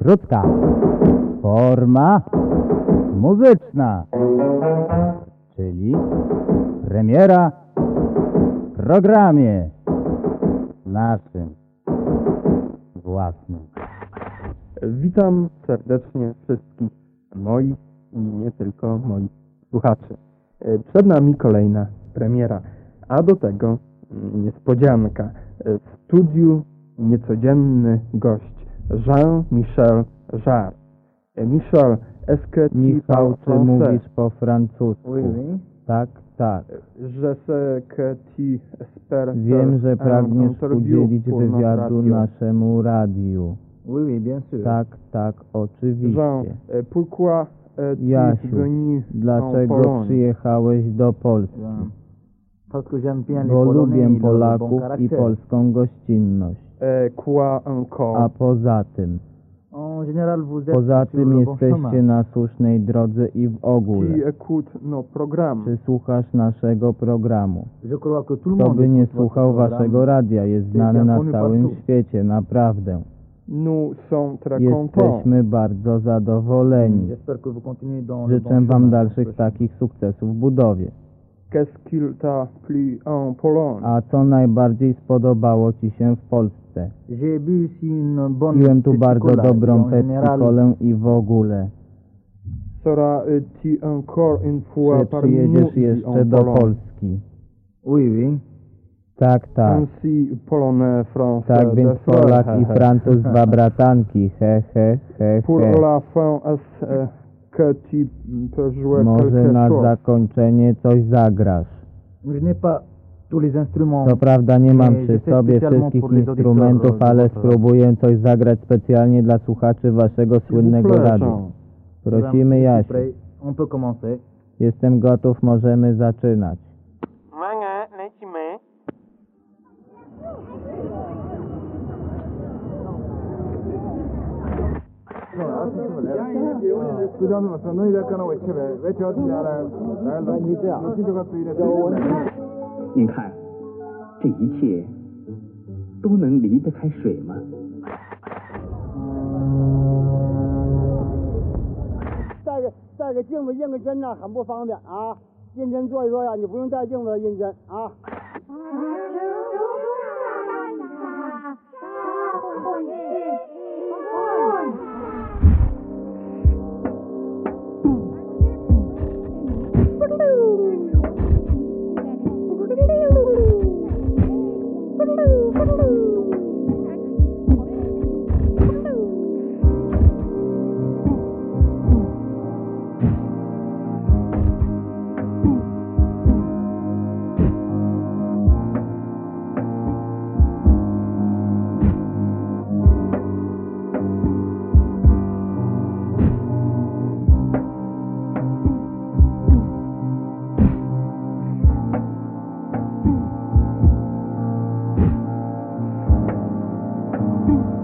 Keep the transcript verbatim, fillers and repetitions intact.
Krótka forma muzyczna, czyli premiera w programie naszym własnym. Witam serdecznie wszystkich moich i nie tylko moich słuchaczy. Przed nami kolejna premiera, a do tego niespodzianka. W studiu niecodzienny gość Jean-Michel Jarre. Michel, est-ce que tu Michał, parles czy français? mówisz po francusku? Oui, oui. Tak, tak. Je sais que tu espères Wiem, że faire un pragniesz interview udzielić pour notre wywiadu radio. naszemu radiu. Oui, oui, bien sûr. Tak, tak, Jean, oczywiście. euh, pourquoi es-tu Jasiu, venu en dlaczego Pologne? przyjechałeś do Polski? Ben, Parce que j'aime bien les Bo Polonais lubię et leur bon Polaków i caractère. polską gościnność. Et quoi encore? A poza tym, En général, vous êtes poza sur tym le bon jesteście chemin. na słusznej drodze i w ogóle. Tu écoutes nos programmes. Czy słuchasz naszego programu? Je crois que tout le Kto monde by nie écoute votre słuchał programme. waszego radia, jest znany na connu całym partout. świecie, naprawdę. Nous sommes très contents. Jesteśmy bardzo zadowoleni. J'espère que vous continuez dans le bon Życzę wam chemin. dalszych takich sukcesów w budowie. Qu'est-ce qu'il t'a plu en Pologne? A co najbardziej spodobało ci się w Polsce? J'ai bu ici une bonne Piłem tu bardzo Pepsi-Cola, dobrą et en Pepsi général, Colę i w ogóle. Seras-tu encore une fois Czy parmi nous przyjedziesz ici jeszcze en do Pologne? Polski? Oui, oui. Tak, tak. Ainsi, polonais, français, Tak więc des frères, Polak he, i he. Francuz dwa bratanki, he, he, he, Pour he. la fin, est-ce euh, que tu peux jouer Może quelque na chose? zakończenie coś zagrasz. Je n'ai pas tous les instruments. Co prawda nie mam mais przy je fais sobie spécialement wszystkich pour les auditeurs instrumentów, de ale votre- spróbuję coś zagrać specjalnie dla słuchaczy waszego S'il vous słynnego plaît, radia. Jean. Prosimy, Je suis Jasiu. prêt. On peut commencer. Jestem gotów, możemy zaczynać. Uwaga, lecimy. Sudan 您看，这一切都能离得开水吗？ 带个带个镜子印个针呐、很不方便啊。印针做一做呀，你不用带镜子印针啊。 Thank you.